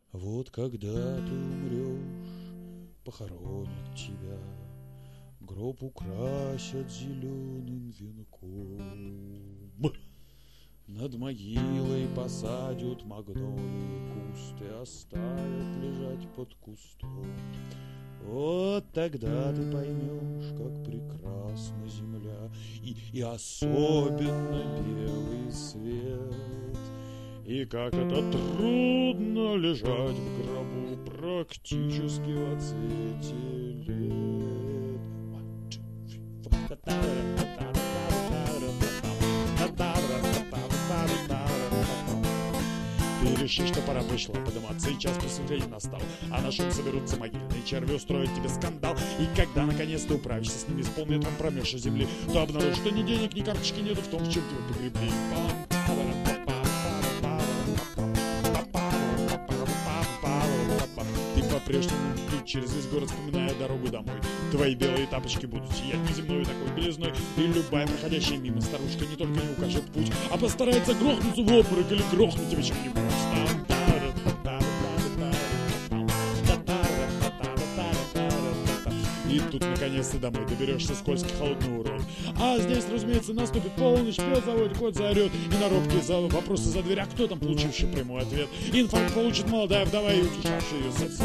Вот когда ты умрешь, похоронят тебя, гроб украсят зеленым венком. Над могилой посадят магнолии куст и оставят лежать под кустом. Вот тогда ты поймешь, как прекрасна земля и особенно белый свет. И как это трудно лежать в гробу практически в отцвете лет. Ты решишь, что пора пришла подниматься, и час просветления настал, а на шум соберутся могильные черви, устроят тебе скандал. И когда наконец ты управишься с ними с полметром промеж земли, то обнаружишь, что ни денег, ни карточки нету в том, в чем тебя погребли. Ты по-прежнему идти через весь город, вспоминая дорогу домой. Твои белые тапочки будут сиять неземной такой белизной, и любая проходящая мимо старушка не только не укажет путь, а постарается грохнуться в обморок или грохнуть тебя чем-нибудь. И тут наконец ты домой доберешься, скользкий холодный урод. А здесь, разумеется, наступит полночь, пес заводит, кот заорет, и на робкие вопросы за дверь, а кто там, получивший прямой ответ? Инфаркт получит молодая вдова и утешавший ее сосед.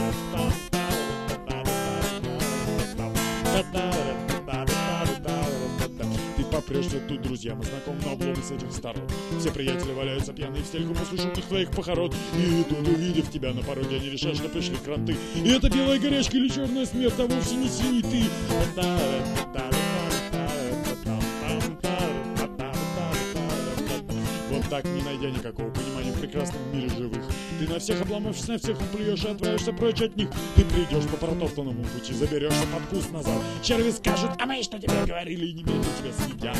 Ты попрешься тут, друзьям и знакомым на обломы с этих сторон. Все приятели валяются пьяные в стельку после шумных твоих похорон. И тут, увидев тебя на пороге, они решают, что пришли кранты. И это белая горячка или черная смерть, а вовсе не синий ты. Вот так, не найдя никакого понимания в прекрасном мире живых, ты на всех обломавшись, на всех наплюешь и отправишься прочь от них. Ты придешь по протоптанному пути, заберешься под куст назад. Черви скажут: а мы что тебе говорили, и немедленно тебя съедят.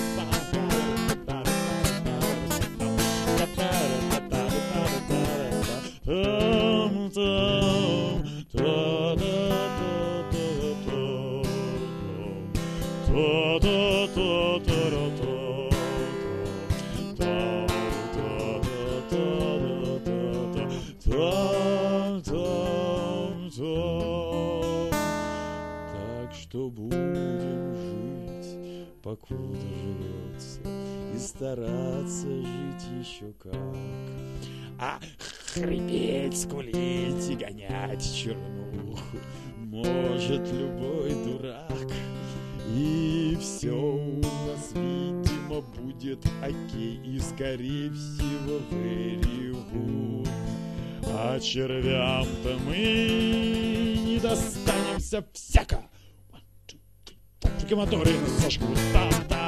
Так что будем жить, покуда живется, и стараться жить еще как. А хрипеть, скулить и гонять чернуху может любой дурак. И все у нас, видимо, будет окей, и скорее всего выревут. А червям-то мы не достанемся всяко. Моторы нас сожгут.